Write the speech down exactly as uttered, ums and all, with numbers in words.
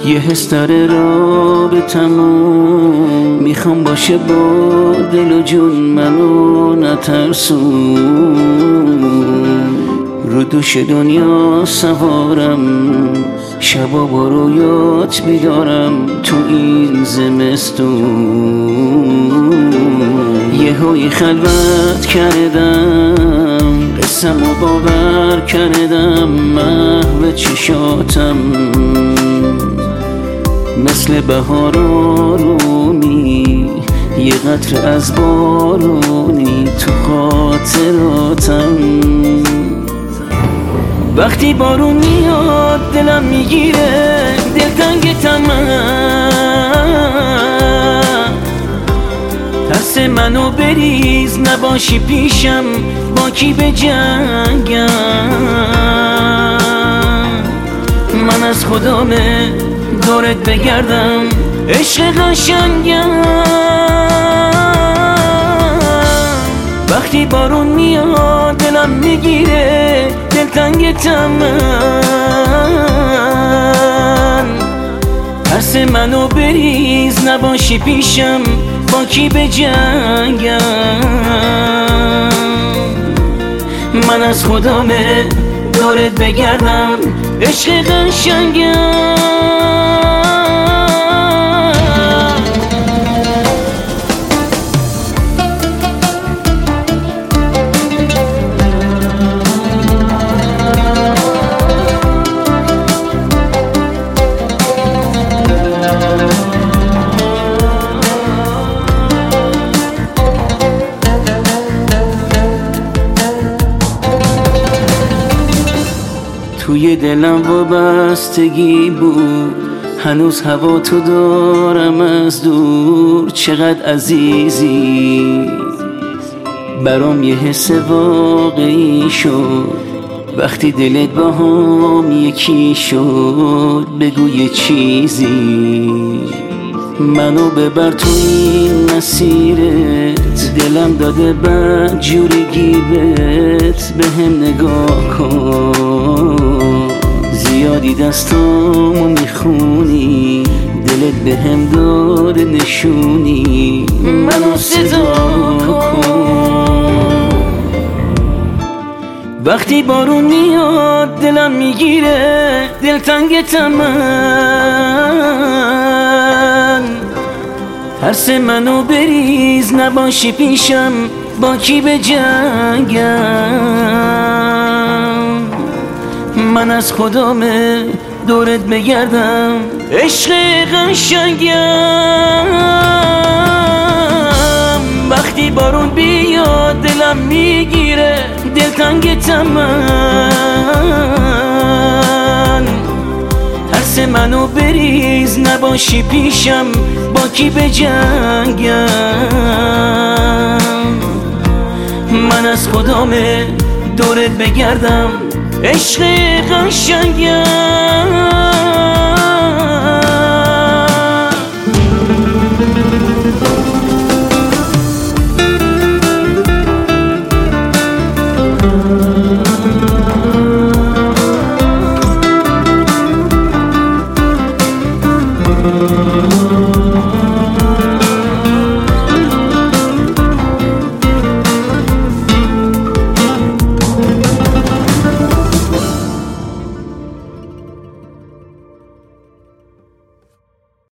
یه حس داره رابطمون، میخوام باشه با دل و جون، منو نترسون. رو دوش دنیا سوارم، شبا با رویات بیدارم تو این زمستون. یه های خلوت کردم، قسم و باور کردم، محو چشاتم مثل بهار آرومی، یه قطره از بارونی تو خاطراتم. وقتی بارون میاد دلم میگیره، دلتنگتم من، ترس منو بریز نباشی پیشم، با کی به جنگم. من از خدامه دورت بگردم، عشق قشنگم. وقتی بارون میاد دلم میگیره، دلتنگتم من، ترس منو بریز نباشی پیشم، با کی به جنگم. من از خدامه دورت بگردم، عشق قشنگم. توی دلم وابستگی بود، هنوز هوا تو دارم از دور. چقدر عزیزی برام، یه حس واقعی شد وقتی دلت با هم یکی شد. بگو یه چیزی، منو ببر تو این مسیرت، دلم داده بد جوری گیرت. به هم نگاه کن، زیادی دستامو میخونی، دلت به هم داده نشونی. منو صدا کن، وقتی بارون میاد دلم میگیره، دلتنگتم من، ترس منو بریز نباشی پیشم، با کی به جنگم. من از خدامه دورت بگردم، عشق قشنگم. وقتی بارون بیاد دلم میگیره، دلتنگتم من، ترس منو بریز نباشی پیشم، با کی به جنگم. من از خدامه دورت بگردم، عشق قشنگم.